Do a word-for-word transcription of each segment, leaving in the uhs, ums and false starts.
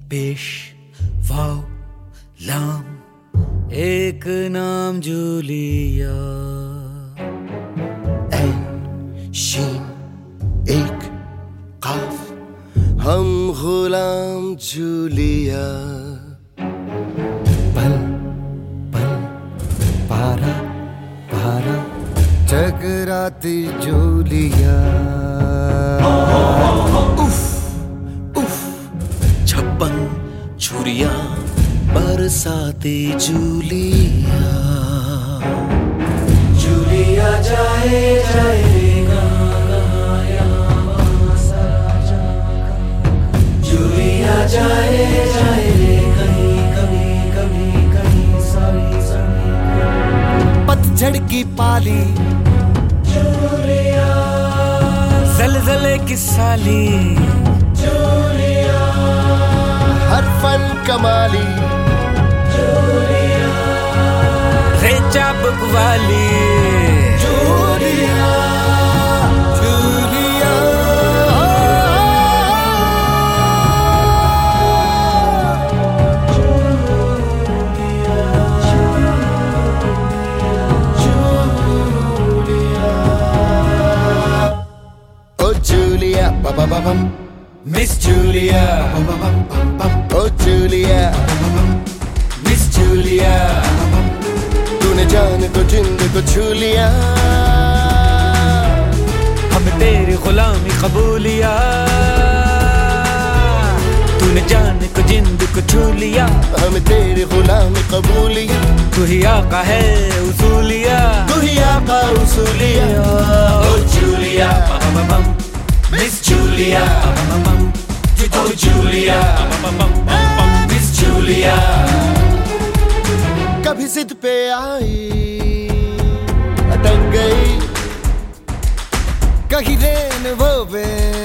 पेश वाव लाम एक नाम जूलिया, ऐन शीन एक काफ हम गुलाम जूलिया, पल पल पारा पारा टकराती जूलिया, उफ उफ छप्पन छुरिया बरसाती जूलिया, जूलिया जाए जाए रे गाया सारा जागा, जूलिया जाए जाए रे कहीं कभी कभी कहीं सारी जमी, पतझड़ की पाली जूलिया ज़लज़ले की साली, जूलिया हर फन कमाली, जूलिया रे चाबुक वाली, जूलिया जूलिया ओ जूलिया बा बा बा बम, मिस जूलिया, ओ जूलिया मिस जूलिया, तूने जान को जिंद को छू लिया, हम तेरी गुलामी कबूलिया, तूने जान को जिंद को छू लिया, हम तेरी गुलामी कबूलिया, तू ही आका है उसूलिया, तू ही आका उसूलिया, ओ जूलिया मिस जूलिया, ओ जूलिया मिस जूलिया, कभी जिद पे आई अटक गई, कहीं रेन वो वे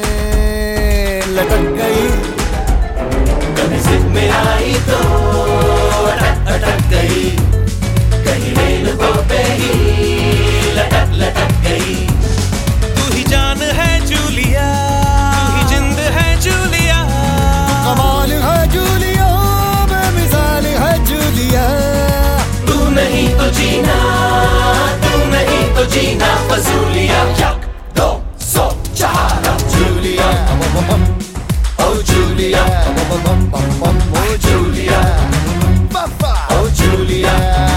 लटक गई, कभी जिद में आई तो अटक अटक गई, कहीं रेल वो पे ही लटक लटक गई, तू ही जान है जूलिया, तू ही जिंद है जूलिया, कमाल है जूलिया, बेमिसाल है जूलिया, तू नहीं तो जीना, तू नहीं तो जीना फजूलिया, एक दो सौ चार जूलिया, ओ जूलिया ओ जूलिया ओ जूलिया,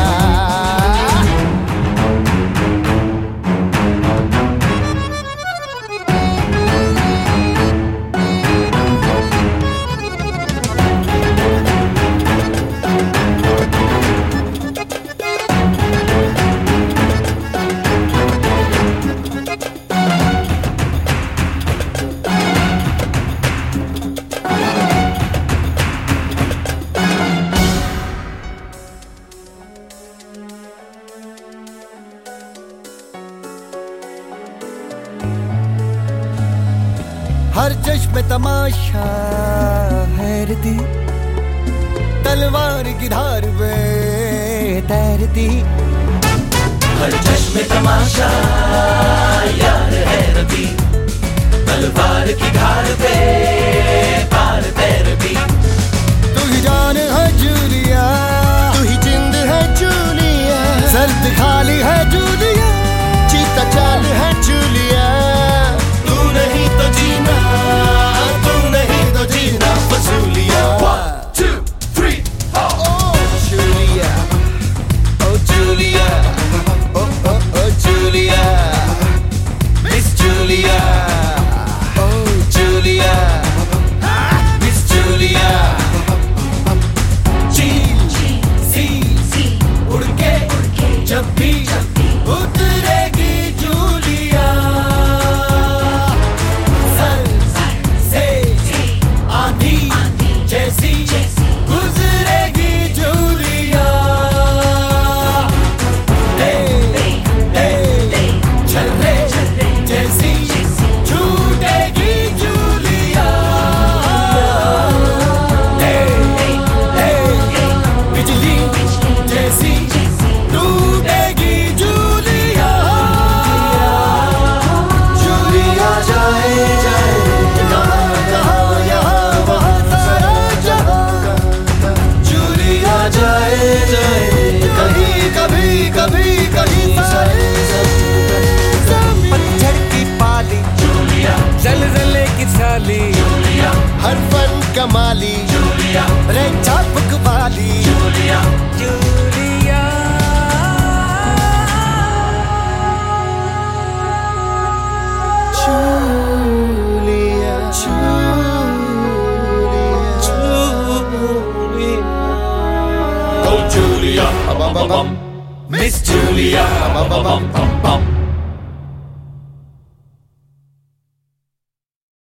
हर जश्न में तमाशा हैरती, तलवार की धार पे तैरती, हर चश्मे तमाशा यार है रबी, तलवार की धार पे पार तैरती, तू ही जान है जूलिया, तू ही जिंद है जूलिया, सर्द खाली है जूलिया, चीता चाल है जूलिया, तू नहीं तो जीना, तू नहीं तो जीना फजूलिया, one two three four, ओ जूलिया ओ जूलिया ओ ओ ओ जूलिया, मिस जूलिया, ओ जूलिया मिस जूलिया, चील सी सी उड़ के जब भी उतरेगी जूलिया, कमाली जूलिया, रे चापक वाली Julia, Julia. Julia, Julia, Oh Julia, bum bum bum, Miss Julia, bum bum bum bum bum.